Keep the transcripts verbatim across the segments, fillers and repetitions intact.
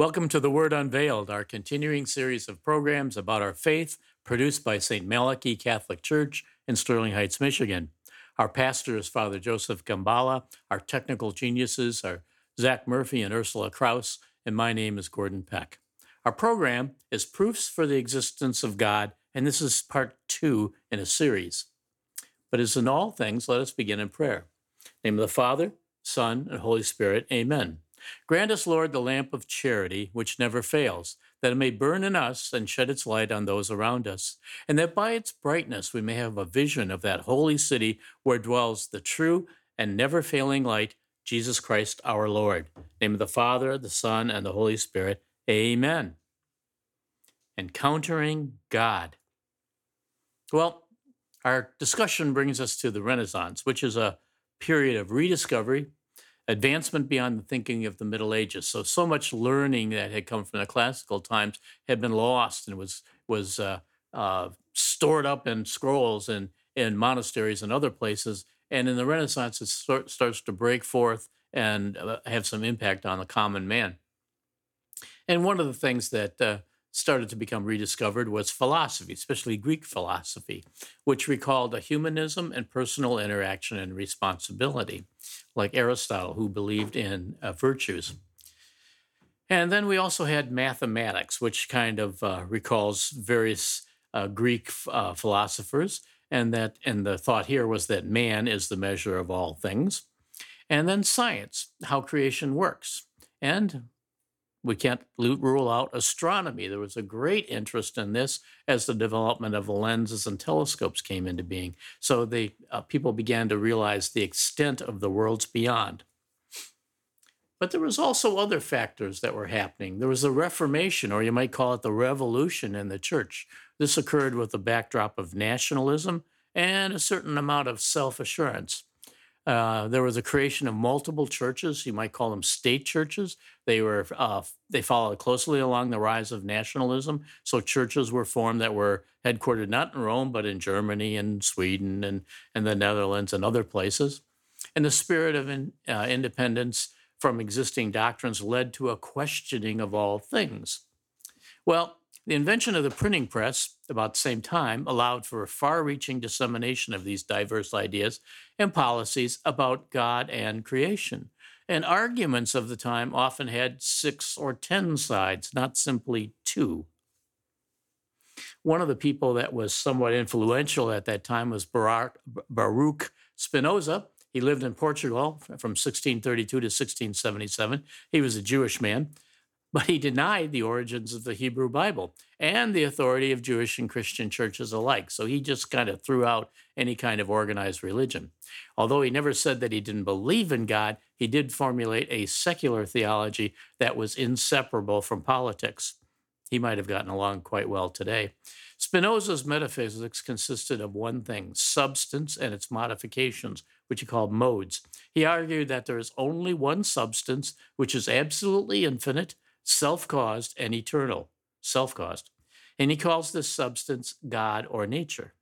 Welcome to The Word Unveiled, our continuing series of programs about our faith produced by Saint Malachi Catholic Church in Sterling Heights, Michigan. Our pastor is Father Joseph Gambala. Our technical geniuses are Zach Murphy and Ursula Kraus, and my name is Gordon Peck. Our program is Proofs for the Existence of God, and this is part two in a series. But as in all things, let us begin in prayer. In the name of the Father, Son, and Holy Spirit, amen. Grant us, Lord, the lamp of charity, which never fails, that it may burn in us and shed its light on those around us, and that by its brightness we may have a vision of that holy city where dwells the true and never failing light, Jesus Christ our Lord. In the name of the Father, the Son, and the Holy Spirit, amen. Encountering God. Well, our discussion brings us to the Renaissance, which is a period of rediscovery, advancement beyond the thinking of the Middle Ages. So, so much learning that had come from the classical times had been lost and was was uh, uh, stored up in scrolls and in monasteries and other places. And in the Renaissance, it start, starts to break forth and uh, have some impact on the common man. And one of the things that uh, started to become rediscovered was philosophy, especially Greek philosophy, which recalled a humanism and personal interaction and responsibility, like Aristotle, who believed in uh, virtues. And then we also had mathematics, which kind of uh, recalls various uh, Greek uh, philosophers, and that and the thought here was that man is the measure of all things. And then science, how creation works. And we can't rule out astronomy. There was a great interest in this as the development of lenses and telescopes came into being. So they, uh, people began to realize the extent of the worlds beyond. But there was also other factors that were happening. There was a Reformation, or you might call it the revolution in the church. This occurred with the backdrop of nationalism and a certain amount of self-assurance. Uh, there was a creation of multiple churches. You might call them state churches. They were uh, they followed closely along the rise of nationalism. So churches were formed that were headquartered not in Rome, but in Germany and Sweden and, and the Netherlands and other places. And the spirit of in, uh, independence from existing doctrines led to a questioning of all things. Well, the invention of the printing press about the same time allowed for a far-reaching dissemination of these diverse ideas and policies about God and creation. And arguments of the time often had six or ten sides, not simply two. One of the people that was somewhat influential at that time was Baruch, Baruch Spinoza. He lived in Portugal from sixteen thirty-two to sixteen seventy-seven. He was a Jewish man, but he denied the origins of the Hebrew Bible and the authority of Jewish and Christian churches alike. So he just kind of threw out any kind of organized religion. Although he never said that he didn't believe in God, he did formulate a secular theology that was inseparable from politics. He might have gotten along quite well today. Spinoza's metaphysics consisted of one thing: substance and its modifications, which he called modes. He argued that there is only one substance, which is absolutely infinite, self-caused, and eternal, self-caused. And he calls this substance God or nature.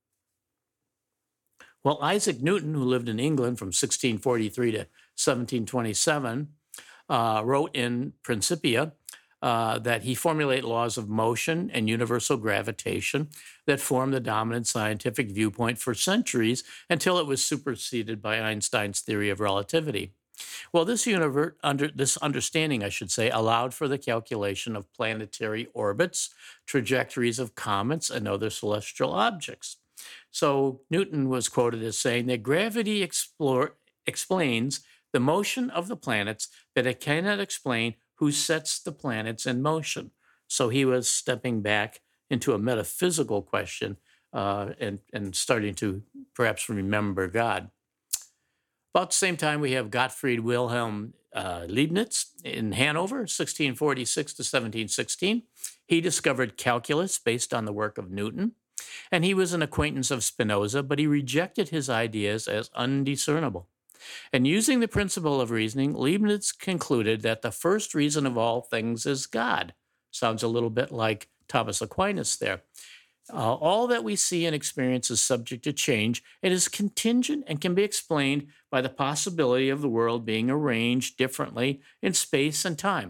Well, Isaac Newton, who lived in England from sixteen forty-three to seventeen twenty-seven, uh, wrote in Principia uh, that he formulated laws of motion and universal gravitation that formed the dominant scientific viewpoint for centuries until it was superseded by Einstein's theory of relativity. Well, this universe, under this understanding, I should say, allowed for the calculation of planetary orbits, trajectories of comets, and other celestial objects. So Newton was quoted as saying that gravity explore, explains the motion of the planets, but it cannot explain who sets the planets in motion. So he was stepping back into a metaphysical question uh, and, and starting to perhaps remember God. About the same time, we have Gottfried Wilhelm uh, Leibniz in Hanover, sixteen forty-six to seventeen sixteen. He discovered calculus based on the work of Newton, and he was an acquaintance of Spinoza, but he rejected his ideas as undiscernible. And using the principle of reasoning, Leibniz concluded that the first reason of all things is God. Sounds a little bit like Thomas Aquinas there. Uh, all that we see and experience is subject to change. It is contingent and can be explained by the possibility of the world being arranged differently in space and time.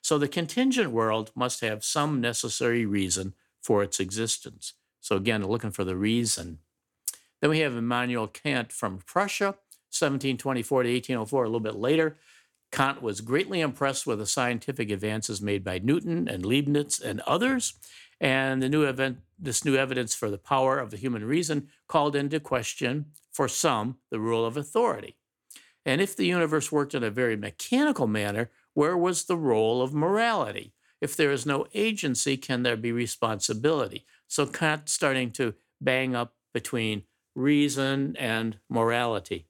So the contingent world must have some necessary reason for its existence. So again, looking for the reason. Then we have Immanuel Kant from Prussia, seventeen twenty-four to eighteen oh four, a little bit later. Kant was greatly impressed with the scientific advances made by Newton and Leibniz and others, and the new event, this new evidence for the power of the human reason called into question, for some, the rule of authority. And if the universe worked in a very mechanical manner, where was the role of morality? If there is no agency, can there be responsibility? So Kant starting to bang up between reason and morality.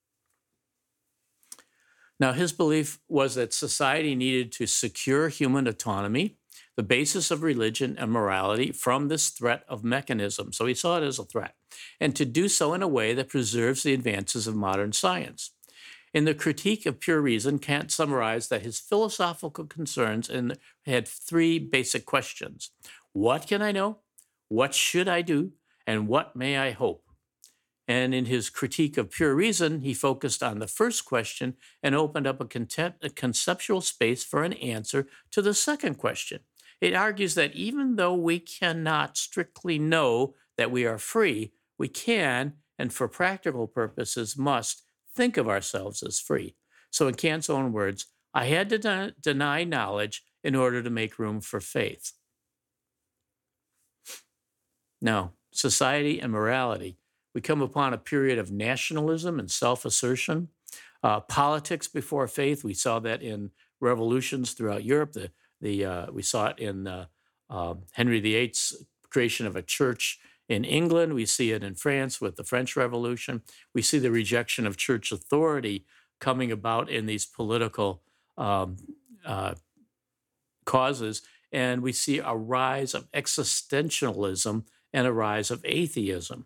Now, his belief was that society needed to secure human autonomy, the basis of religion and morality, from this threat of mechanism. So he saw it as a threat, and to do so in a way that preserves the advances of modern science. In the Critique of Pure Reason, Kant summarized that his philosophical concerns in, had three basic questions. What can I know? What should I do? And what may I hope? And in his Critique of Pure Reason, he focused on the first question and opened up a, content, a conceptual space for an answer to the second question. It argues that even though we cannot strictly know that we are free, we can, and for practical purposes must, think of ourselves as free. So in Kant's own words, I had to de- deny knowledge in order to make room for faith. Now, society and morality. We come upon a period of nationalism and self-assertion. Uh, politics before faith, we saw that in revolutions throughout Europe. The, the, uh, we saw it in uh, uh, Henry the Eighth's creation of a church in England. We see it in France with the French Revolution. We see the rejection of church authority coming about in these political um, uh, causes. And we see a rise of existentialism and a rise of atheism.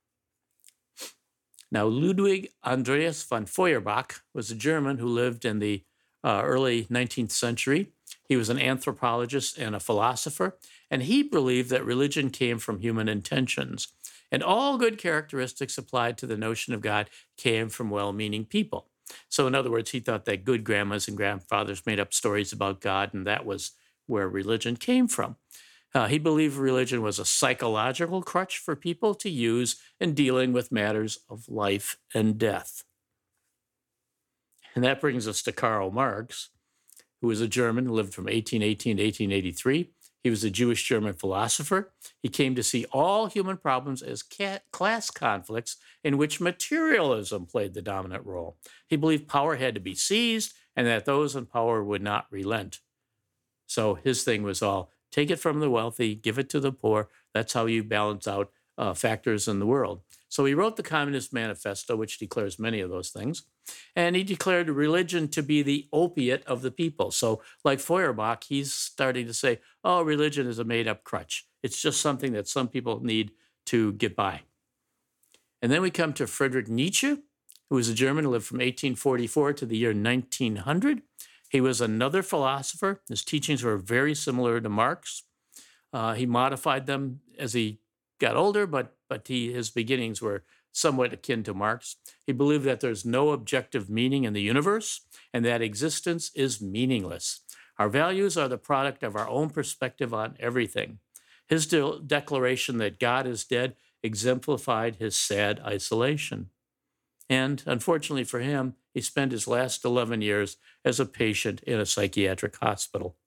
Now, Ludwig Andreas von Feuerbach was a German who lived in the uh, early nineteenth century. He was an anthropologist and a philosopher, and he believed that religion came from human intentions, and all good characteristics applied to the notion of God came from well-meaning people. So in other words, he thought that good grandmas and grandfathers made up stories about God, and that was where religion came from. Uh, he believed religion was a psychological crutch for people to use in dealing with matters of life and death. And that brings us to Karl Marx, who was a German, lived from eighteen eighteen to eighteen eighty-three. He was a Jewish German philosopher. He came to see all human problems as class conflicts in which materialism played the dominant role. He believed power had to be seized and that those in power would not relent. So his thing was all, take it from the wealthy, give it to the poor. That's how you balance out uh, factors in the world. So he wrote the Communist Manifesto, which declares many of those things. And he declared religion to be the opiate of the people. So like Feuerbach, he's starting to say, oh, religion is a made-up crutch. It's just something that some people need to get by. And then we come to Friedrich Nietzsche, who was a German who lived from eighteen forty-four to the year nineteen hundred. He was another philosopher. His teachings were very similar to Marx. Uh, he modified them as he got older, but, but he, his beginnings were somewhat akin to Marx. He believed that there's no objective meaning in the universe and that existence is meaningless. Our values are the product of our own perspective on everything. His de- declaration that God is dead exemplified his sad isolation. And unfortunately for him, he spent his last eleven years as a patient in a psychiatric hospital.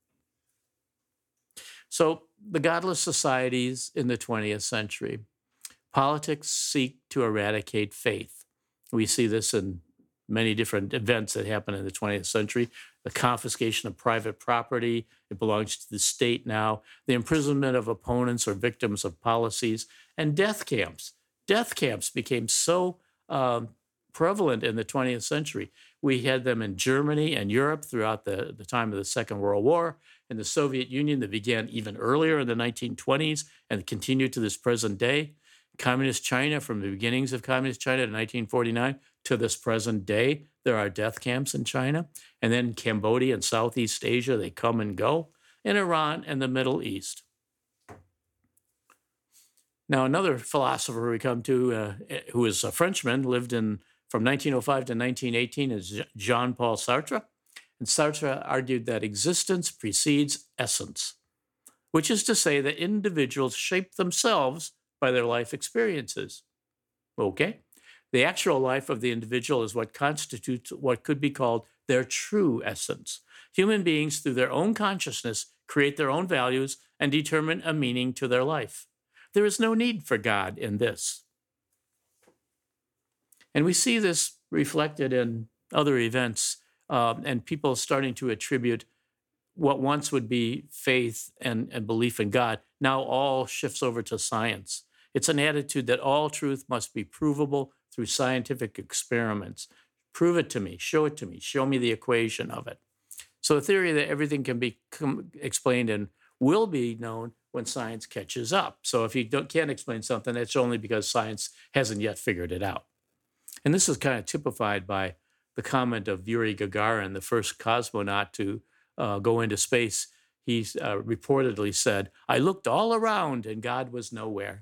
So the godless societies in the twentieth century. Politics seek to eradicate faith. We see this in many different events that happen in the twentieth century. The confiscation of private property, it belongs to the state now. The imprisonment of opponents or victims of policies, and death camps. Death camps became so um, prevalent in the twentieth century. We had them in Germany and Europe throughout the, the time of the Second World War. In the Soviet Union, that began even earlier in the nineteen twenties and continued to this present day. Communist China, from the beginnings of Communist China in nineteen forty-nine to this present day, there are death camps in China. And then Cambodia and Southeast Asia, they come and go. In Iran and the Middle East. Now, another philosopher we come to, uh, who is a Frenchman, lived in from nineteen oh five to nineteen eighteen, is Jean-Paul Sartre. And Sartre argued that existence precedes essence, which is to say that individuals shape themselves by their life experiences. Okay? The actual life of the individual is what constitutes what could be called their true essence. Human beings, through their own consciousness, create their own values and determine a meaning to their life. There is no need for God in this. And we see this reflected in other events um, and people starting to attribute what once would be faith and, and belief in God now all shifts over to science. It's an attitude that all truth must be provable through scientific experiments. Prove it to me, show it to me, show me the equation of it. So a theory that everything can be com- explained and will be known when science catches up. So if you don't, can't explain something, it's only because science hasn't yet figured it out. And this is kind of typified by the comment of Yuri Gagarin, the first cosmonaut to uh, go into space. He uh, reportedly said, "I looked all around and God was nowhere."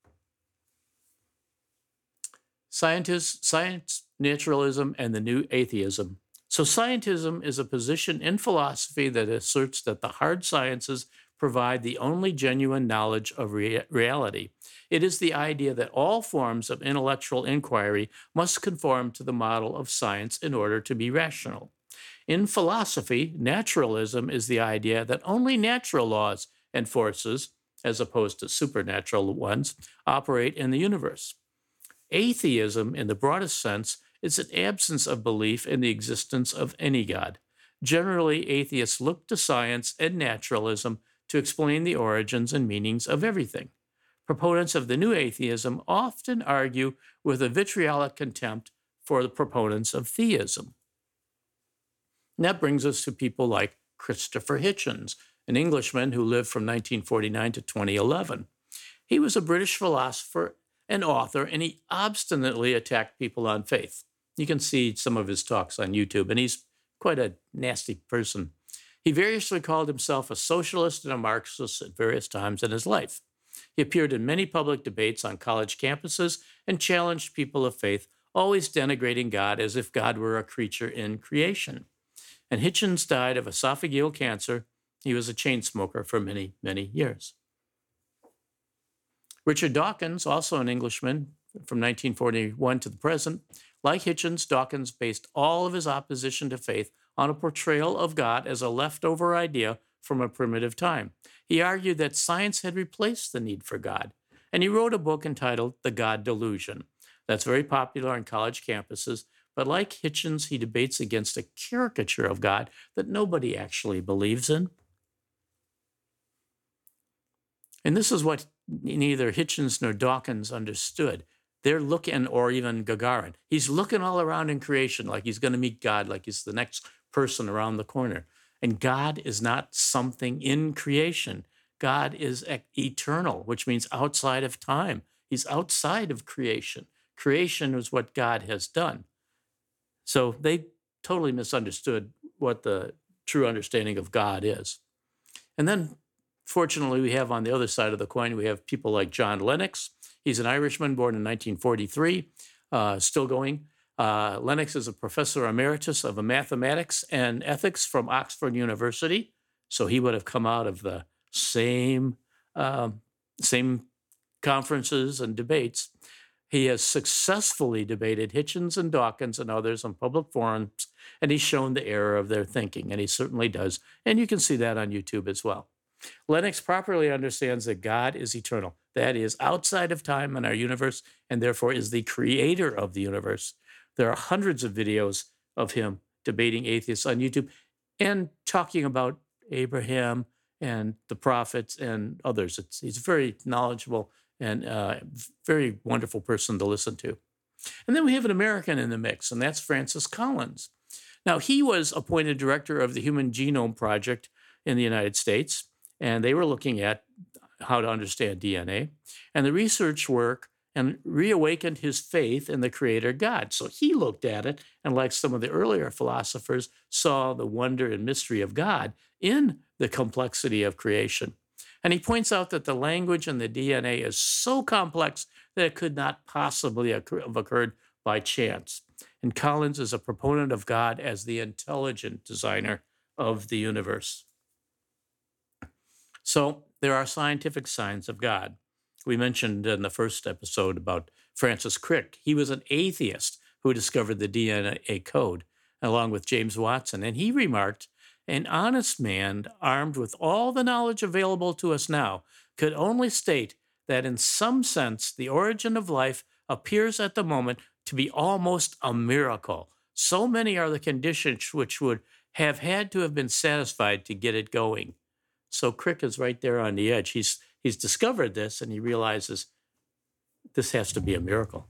Scientists, science, naturalism, and the new atheism. So scientism is a position in philosophy that asserts that the hard sciences provide the only genuine knowledge of rea- reality. It is the idea that all forms of intellectual inquiry must conform to the model of science in order to be rational. In philosophy, naturalism is the idea that only natural laws and forces, as opposed to supernatural ones, operate in the universe. Atheism, in the broadest sense, is an absence of belief in the existence of any God. Generally, atheists look to science and naturalism to explain the origins and meanings of everything. Proponents of the new atheism often argue with a vitriolic contempt for the proponents of theism. And that brings us to people like Christopher Hitchens, an Englishman who lived from nineteen forty-nine to twenty eleven. He was a British philosopher and author, and he obstinately attacked people on faith. You can see some of his talks on YouTube, and he's quite a nasty person. He variously called himself a socialist and a Marxist at various times in his life. He appeared in many public debates on college campuses and challenged people of faith, always denigrating God as if God were a creature in creation. And Hitchens died of esophageal cancer. He was a chain smoker for many, many years. Richard Dawkins, also an Englishman from nineteen forty-one to the present, like Hitchens, Dawkins based all of his opposition to faith on a portrayal of God as a leftover idea from a primitive time. He argued that science had replaced the need for God, and he wrote a book entitled The God Delusion. That's very popular on college campuses, but like Hitchens, he debates against a caricature of God that nobody actually believes in. And this is what neither Hitchens nor Dawkins understood. They're looking, or even Gagarin, he's looking all around in creation like he's going to meet God, like he's the next person around the corner. And God is not something in creation. God is eternal, which means outside of time. He's outside of creation. Creation is what God has done. So they totally misunderstood what the true understanding of God is. And then, fortunately, we have on the other side of the coin, we have people like John Lennox. He's an Irishman born in nineteen forty-three, uh, still going. Uh, Lennox is a professor emeritus of mathematics and ethics from Oxford University. So he would have come out of the same, uh, same conferences and debates. He has successfully debated Hitchens and Dawkins and others on public forums, and he's shown the error of their thinking, and he certainly does. And you can see that on YouTube as well. Lennox properly understands that God is eternal, that is, outside of time in our universe, and therefore is the creator of the universe. There are hundreds of videos of him debating atheists on YouTube and talking about Abraham and the prophets and others. It's, he's very knowledgeable and uh, very wonderful person to listen to. And then we have an American in the mix, and that's Francis Collins. Now, he was appointed director of the Human Genome Project in the United States, and they were looking at how to understand D N A. And the research work and reawakened his faith in the creator God. So he looked at it, and like some of the earlier philosophers, saw the wonder and mystery of God in the complexity of creation. And he points out that the language in the D N A is so complex that it could not possibly occur, have occurred by chance. And Collins is a proponent of God as the intelligent designer of the universe. So there are scientific signs of God. We mentioned in the first episode about Francis Crick. He was an atheist who discovered the D N A code, along with James Watson. And he remarked, an honest man, armed with all the knowledge available to us now, could only state that in some sense the origin of life appears at the moment to be almost a miracle. So many are the conditions which would have had to have been satisfied to get it going. So Crick is right there on the edge. He's he's discovered this, and he realizes this has to be a miracle.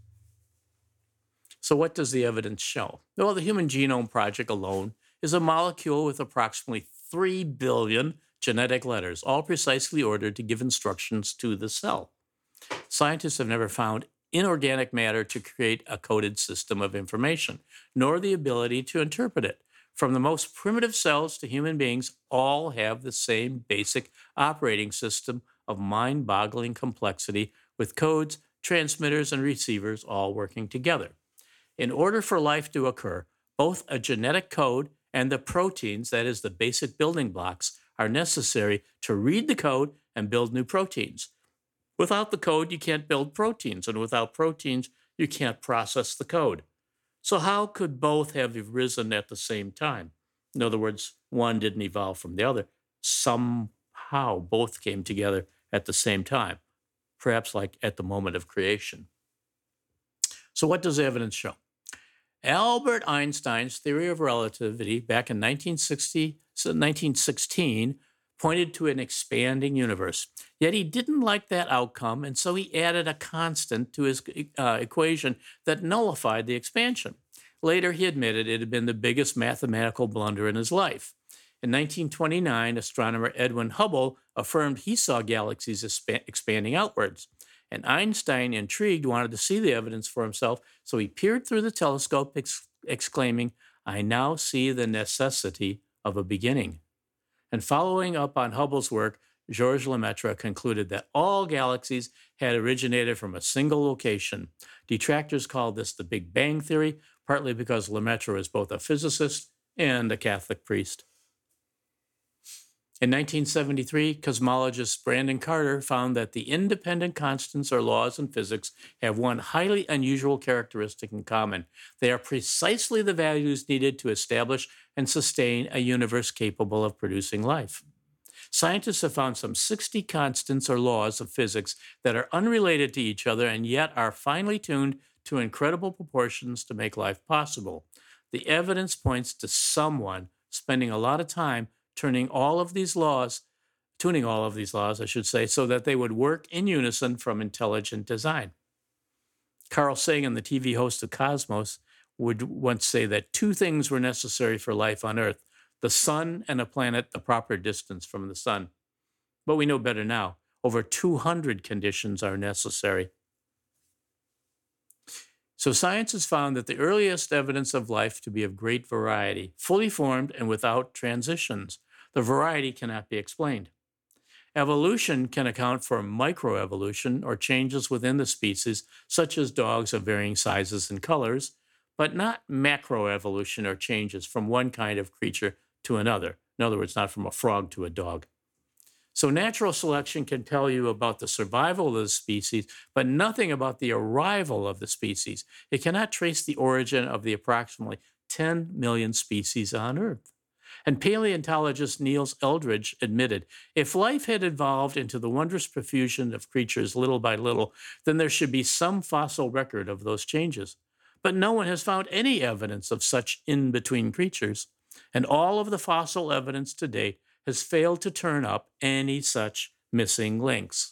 So what does the evidence show? Well, the Human Genome Project alone is a molecule with approximately three billion genetic letters, all precisely ordered to give instructions to the cell. Scientists have never found inorganic matter to create a coded system of information, nor the ability to interpret it. From the most primitive cells to human beings, all have the same basic operating system of mind-boggling complexity, with codes, transmitters, and receivers all working together. In order for life to occur, both a genetic code and the proteins, that is, the basic building blocks, are necessary to read the code and build new proteins. Without the code, you can't build proteins, and without proteins, you can't process the code. So how could both have arisen at the same time? In other words, one didn't evolve from the other. Somehow both came together at the same time, perhaps like at the moment of creation. So what does the evidence show? Albert Einstein's theory of relativity back in nineteen sixty, nineteen sixteen pointed to an expanding universe. Yet he didn't like that outcome, and so he added a constant to his uh, equation that nullified the expansion. Later, he admitted it had been the biggest mathematical blunder in his life. In nineteen twenty-nine, astronomer Edwin Hubble affirmed he saw galaxies exp- expanding outwards. And Einstein, intrigued, wanted to see the evidence for himself, so he peered through the telescope, ex- exclaiming, "I now see the necessity of a beginning." And following up on Hubble's work, Georges Lemaitre concluded that all galaxies had originated from a single location. Detractors called this the Big Bang Theory, partly because Lemaitre was both a physicist and a Catholic priest. In nineteen seventy-three, cosmologist Brandon Carter found that the independent constants or laws in physics have one highly unusual characteristic in common. They are precisely the values needed to establish and sustain a universe capable of producing life. Scientists have found some sixty constants or laws of physics that are unrelated to each other and yet are finely tuned to incredible proportions to make life possible. The evidence points to someone spending a lot of time turning all of these laws, tuning all of these laws, I should say, so that they would work in unison from intelligent design. Carl Sagan, the T V host of Cosmos, would once say that two things were necessary for life on Earth: the sun and a planet the proper distance from the sun. But we know better now. Over two hundred conditions are necessary. So science has found that the earliest evidence of life to be of great variety, fully formed and without transitions. The variety cannot be explained. Evolution can account for microevolution or changes within the species, such as dogs of varying sizes and colors, but not macroevolution or changes from one kind of creature to another. In other words, not from a frog to a dog. So natural selection can tell you about the survival of the species, but nothing about the arrival of the species. It cannot trace the origin of the approximately ten million species on Earth. And paleontologist Niels Eldredge admitted, if life had evolved into the wondrous profusion of creatures little by little, then there should be some fossil record of those changes. But no one has found any evidence of such in-between creatures, and all of the fossil evidence to date has failed to turn up any such missing links.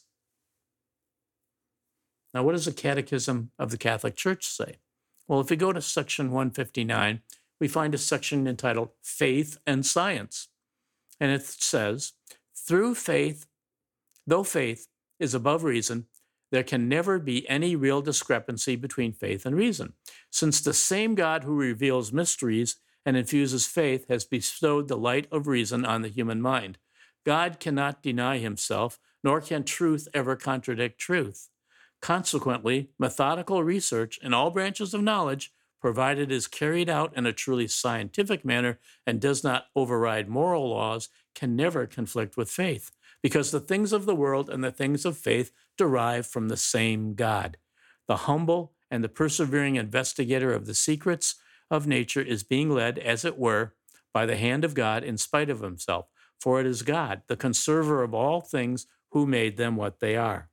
Now, what does the Catechism of the Catholic Church say? Well, if we go to section one fifty-nine, we find a section entitled Faith and Science. And it says, through faith, though faith is above reason, there can never be any real discrepancy between faith and reason, since the same God who reveals mysteries and infuses faith has bestowed the light of reason on the human mind. God cannot deny himself, nor can truth ever contradict truth. Consequently, methodical research in all branches of knowledge provided it is carried out in a truly scientific manner and does not override moral laws, can never conflict with faith, because the things of the world and the things of faith derive from the same God. The humble and the persevering investigator of the secrets of nature is being led, as it were, by the hand of God in spite of himself, for it is God, the conserver of all things, who made them what they are.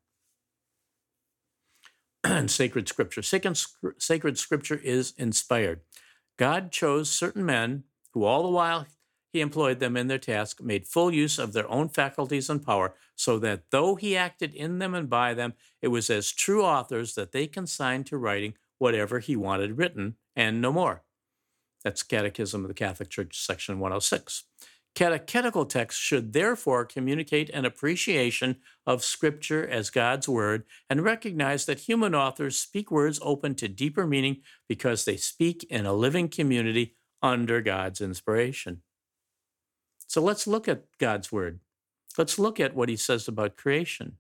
Sacred Scripture. Sacred, sacred Scripture is inspired. God chose certain men who, all the while he employed them in their task, made full use of their own faculties and power, so that though he acted in them and by them, it was as true authors that they consigned to writing whatever he wanted written, and no more. That's Catechism of the Catholic Church, section one oh six. Catechetical texts should therefore communicate an appreciation of Scripture as God's Word and recognize that human authors speak words open to deeper meaning because they speak in a living community under God's inspiration. So let's look at God's Word. Let's look at what he says about creation.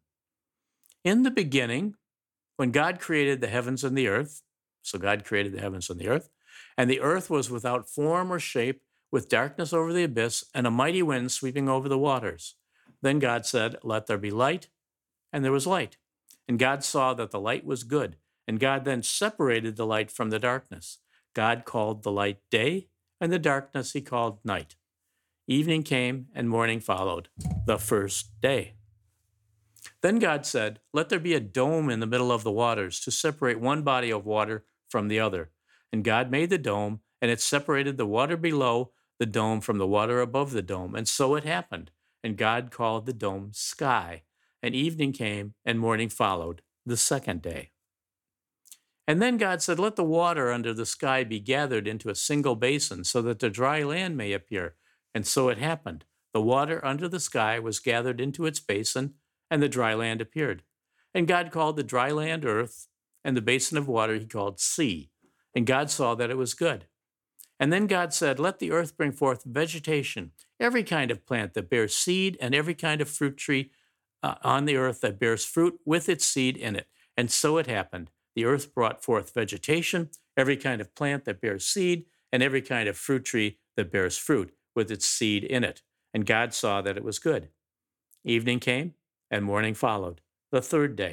In the beginning, when God created the heavens and the earth, so God created the heavens and the earth, and the earth was without form or shape, with darkness over the abyss and a mighty wind sweeping over the waters. Then God said, "Let there be light," and there was light. And God saw that the light was good, and God then separated the light from the darkness. God called the light day, and the darkness he called night. Evening came, and morning followed, the first day. Then God said, "Let there be a dome in the middle of the waters to separate one body of water from the other." And God made the dome, and it separated the water below the dome from the water above the dome. And so it happened. And God called the dome sky. And evening came, and morning followed, the second day. And then God said, "Let the water under the sky be gathered into a single basin, so that the dry land may appear." And so it happened. The water under the sky was gathered into its basin, and the dry land appeared. And God called the dry land earth, and the basin of water he called sea. And God saw that it was good. And then God said, "Let the earth bring forth vegetation, every kind of plant that bears seed, and every kind of fruit tree uh, on the earth that bears fruit with its seed in it." And so it happened. The earth brought forth vegetation, every kind of plant that bears seed, and every kind of fruit tree that bears fruit with its seed in it. And God saw that it was good. Evening came, and morning followed, the third day.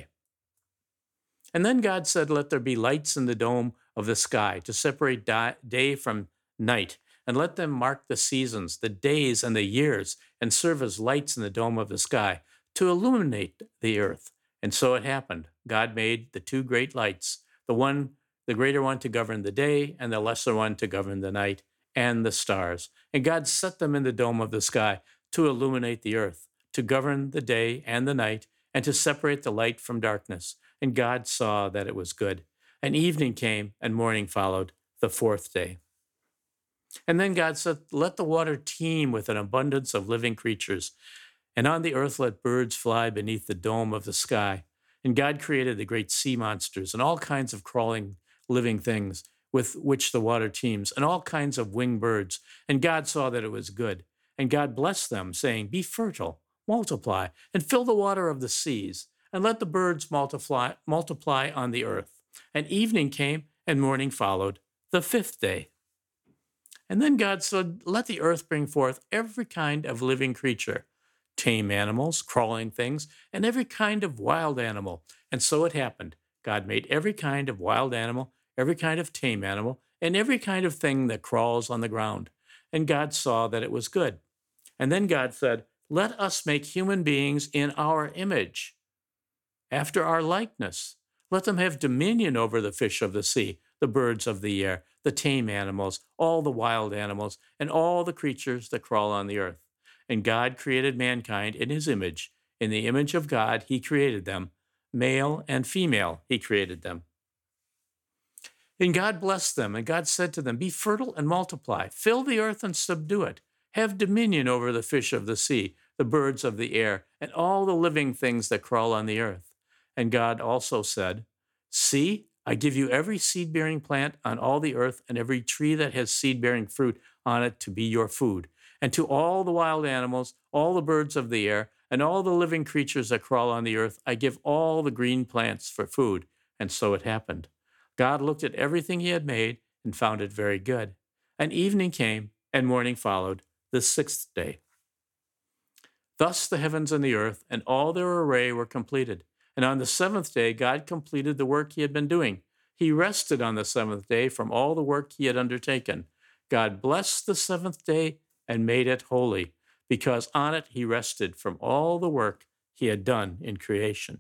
And then God said, "Let there be lights in the dome of the sky to separate day from night, and let them mark the seasons, the days, and the years, and serve as lights in the dome of the sky to illuminate the earth." And so it happened. God made the two great lights, the one, the greater one to govern the day, and the lesser one to govern the night, and the stars. And God set them in the dome of the sky to illuminate the earth, to govern the day and the night, and to separate the light from darkness. And God saw that it was good. And evening came, and morning followed, the fourth day. And then God said, "Let the water teem with an abundance of living creatures, and on the earth let birds fly beneath the dome of the sky." And God created the great sea monsters and all kinds of crawling living things with which the water teems, and all kinds of winged birds. And God saw that it was good. And God blessed them, saying, "Be fertile, multiply, and fill the water of the seas, and let the birds multiply, multiply on the earth." And evening came, and morning followed, the fifth day. And then God said, "Let the earth bring forth every kind of living creature, tame animals, crawling things, and every kind of wild animal." And so it happened. God made every kind of wild animal, every kind of tame animal, and every kind of thing that crawls on the ground. And God saw that it was good. And then God said, "Let us make human beings in our image, after our likeness. Let them have dominion over the fish of the sea, the birds of the air, the tame animals, all the wild animals, and all the creatures that crawl on the earth." And God created mankind in his image. In the image of God, he created them. Male and female, he created them. And God blessed them, and God said to them, "Be fertile and multiply. Fill the earth and subdue it. Have dominion over the fish of the sea, the birds of the air, and all the living things that crawl on the earth." And God also said, "See, I give you every seed-bearing plant on all the earth, and every tree that has seed-bearing fruit on it to be your food. And to all the wild animals, all the birds of the air, and all the living creatures that crawl on the earth, I give all the green plants for food." And so it happened. God looked at everything he had made, and found it very good. And evening came, and morning followed, the sixth day. Thus the heavens and the earth and all their array were completed. And on the seventh day, God completed the work he had been doing. He rested on the seventh day from all the work he had undertaken. God blessed the seventh day and made it holy, because on it he rested from all the work he had done in creation.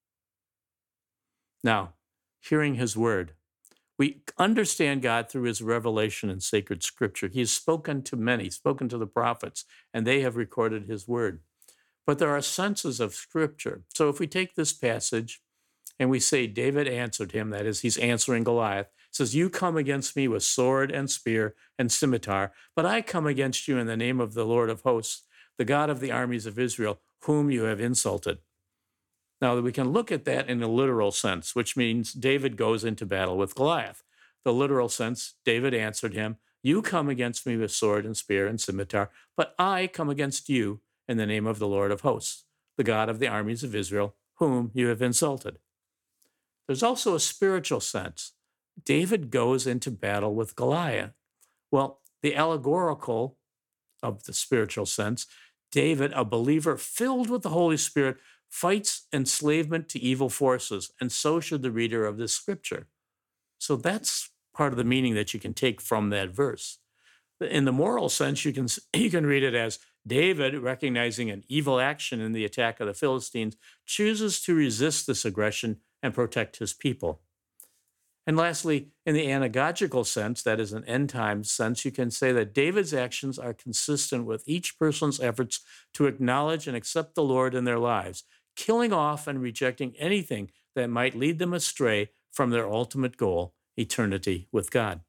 Now, hearing his word, we understand God through his revelation in sacred scripture. He has spoken to many, spoken to the prophets, and they have recorded his word. But there are senses of scripture. So if we take this passage and we say, David answered him, that is, he's answering Goliath, says, you come against me with sword and spear and scimitar, but I come against you in the name of the Lord of hosts, the God of the armies of Israel, whom you have insulted. Now, we can look at that in a literal sense, which means David goes into battle with Goliath. The literal sense, David answered him, you come against me with sword and spear and scimitar, but I come against you in the name of the Lord of hosts, the God of the armies of Israel, whom you have insulted. There's also a spiritual sense. David goes into battle with Goliath. Well, the allegorical of the spiritual sense, David, a believer filled with the Holy Spirit, fights enslavement to evil forces, and so should the reader of this scripture. So that's part of the meaning that you can take from that verse. In the moral sense, you can, you can read it as David, recognizing an evil action in the attack of the Philistines, chooses to resist this aggression and protect his people. And lastly, in the anagogical sense, that is an end time sense, you can say that David's actions are consistent with each person's efforts to acknowledge and accept the Lord in their lives, killing off and rejecting anything that might lead them astray from their ultimate goal, eternity with God.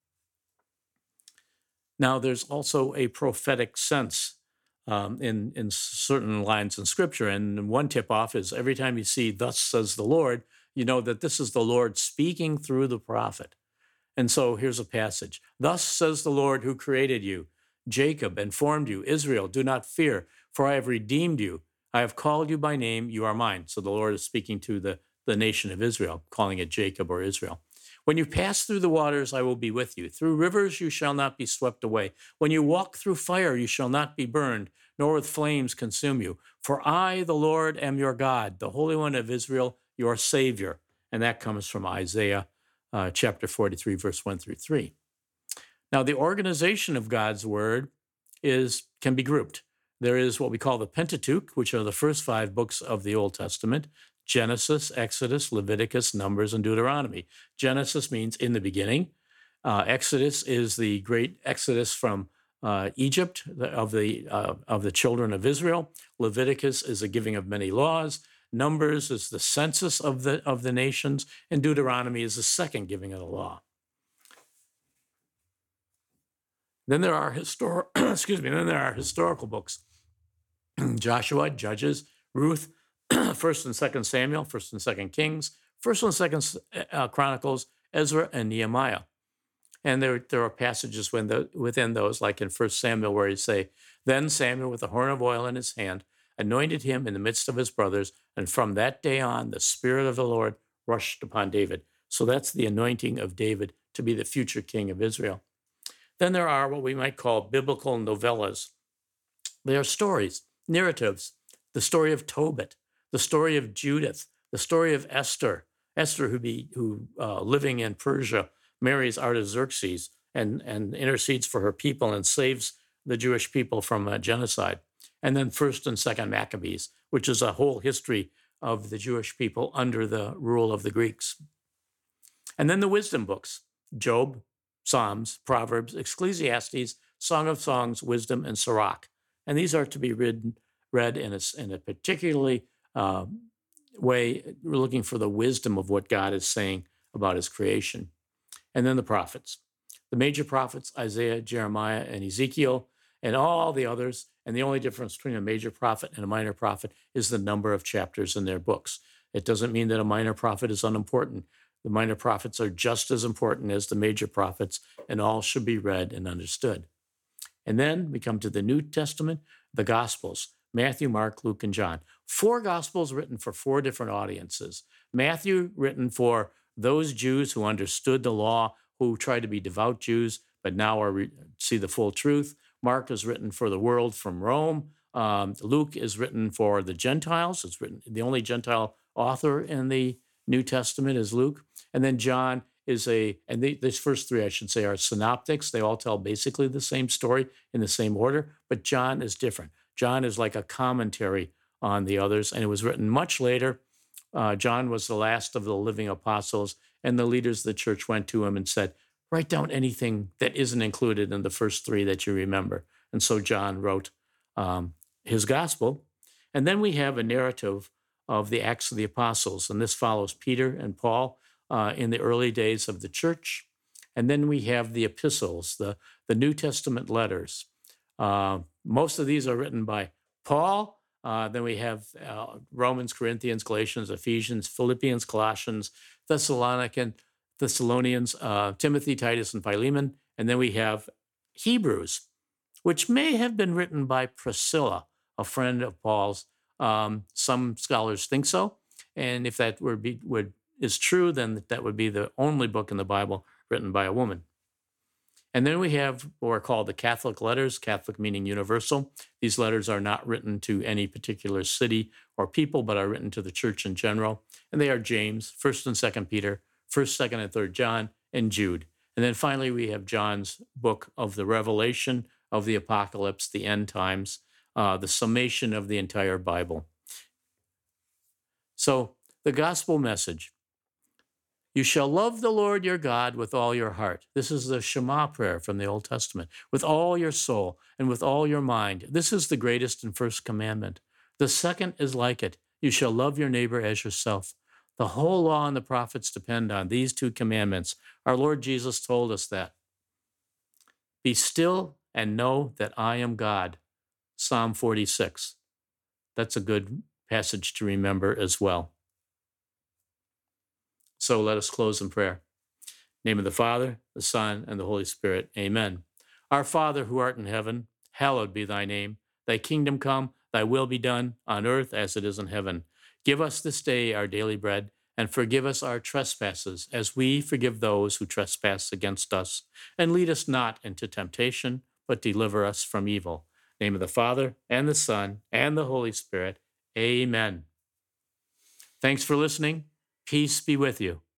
Now, there's also a prophetic sense um, in, in certain lines in Scripture. And one tip-off is every time you see, thus says the Lord, you know that this is the Lord speaking through the prophet. And so here's a passage. Thus says the Lord who created you, Jacob, and formed you, Israel, do not fear, for I have redeemed you. I have called you by name, you are mine. So the Lord is speaking to the, the nation of Israel, calling it Jacob or Israel. When you pass through the waters, I will be with you. Through rivers, you shall not be swept away. When you walk through fire, you shall not be burned, nor with flames consume you. For I, the Lord, am your God, the Holy One of Israel, your Savior. And that comes from Isaiah uh, chapter forty-three, verse one through three. Now, the organization of God's word is can be grouped. There is what we call the Pentateuch, which are the first five books of the Old Testament: Genesis, Exodus, Leviticus, Numbers, and Deuteronomy. Genesis means in the beginning. Uh, Exodus is the great exodus from uh, Egypt of the uh, of the children of Israel. Leviticus is the giving of many laws. Numbers is the census of the of the nations, and Deuteronomy is the second giving of the law. Then there are histor- excuse me. Then there are historical books: Joshua, Judges, Ruth, First and Second Samuel, First and Second Kings, First and Second uh, Chronicles, Ezra, and Nehemiah. And there, there are passages when the, within those, like in First Samuel, where he say, "Then Samuel, with a horn of oil in his hand, anointed him in the midst of his brothers, and from that day on, the Spirit of the Lord rushed upon David." So that's the anointing of David to be the future king of Israel. Then there are what we might call biblical novellas. They are stories, narratives, the story of Tobit, the story of Judith, the story of Esther, Esther who, be, who uh, living in Persia, marries Artaxerxes and, and intercedes for her people and saves the Jewish people from uh, genocide. And then First and Second Maccabees, which is a whole history of the Jewish people under the rule of the Greeks. And then the wisdom books: Job, Psalms, Proverbs, Ecclesiastes, Song of Songs, Wisdom, and Sirach. And these are to be read, read in, a, in a particularly uh, way, we're looking for the wisdom of what God is saying about his creation. And then the prophets, the major prophets, Isaiah, Jeremiah, and Ezekiel, and all the others. And the only difference between a major prophet and a minor prophet is the number of chapters in their books. It doesn't mean that a minor prophet is unimportant. The minor prophets are just as important as the major prophets, and all should be read and understood. And then we come to the New Testament, the Gospels: Matthew, Mark, Luke, and John. Four Gospels written for four different audiences. Matthew, written for those Jews who understood the law who try to be devout Jews, but now are re- see the full truth. Mark is written for the world from Rome. Um, Luke is written for the Gentiles. It's written, the only Gentile author in the New Testament is Luke. And then John is a, and the, these first three, I should say, are synoptics. They all tell basically the same story in the same order, but John is different. John is like a commentary on the others, and it was written much later. Uh, John was the last of the living apostles, and the leaders of the church went to him and said, write down anything that isn't included in the first three that you remember. And so John wrote um, his gospel. And then we have a narrative of the Acts of the Apostles, and this follows Peter and Paul uh, in the early days of the church. And then we have the epistles, the, the New Testament letters. Uh, most of these are written by Paul. Uh, then we have uh, Romans, Corinthians, Galatians, Ephesians, Philippians, Colossians, Thessalonican, Thessalonians, uh, Timothy, Titus, and Philemon. And then we have Hebrews, which may have been written by Priscilla, a friend of Paul's. Um, some scholars think so. And if that were be, would, is true, then that would be the only book in the Bible written by a woman. And then we have what are called the Catholic letters, Catholic meaning universal. These letters are not written to any particular city or people, but are written to the church in general. And they are James, First and Second Peter, First, Second, and Third John, and Jude. And then finally, we have John's book of the Revelation of the Apocalypse, the end times, uh, the summation of the entire Bible. So the gospel message. You shall love the Lord your God with all your heart. This is the Shema prayer from the Old Testament. With all your soul and with all your mind. This is the greatest and first commandment. The second is like it. You shall love your neighbor as yourself. The whole law and the prophets depend on these two commandments. Our Lord Jesus told us that. Be still and know that I am God. Psalm forty-six. That's a good passage to remember as well. So let us close in prayer. In the name of the Father, the Son, and the Holy Spirit. Amen. Our Father who art in heaven, hallowed be thy name. Thy kingdom come, thy will be done on earth as it is in heaven. Give us this day our daily bread, and forgive us our trespasses, as we forgive those who trespass against us. And lead us not into temptation, but deliver us from evil. In the name of the Father, and the Son, and the Holy Spirit. Amen. Thanks for listening. Peace be with you.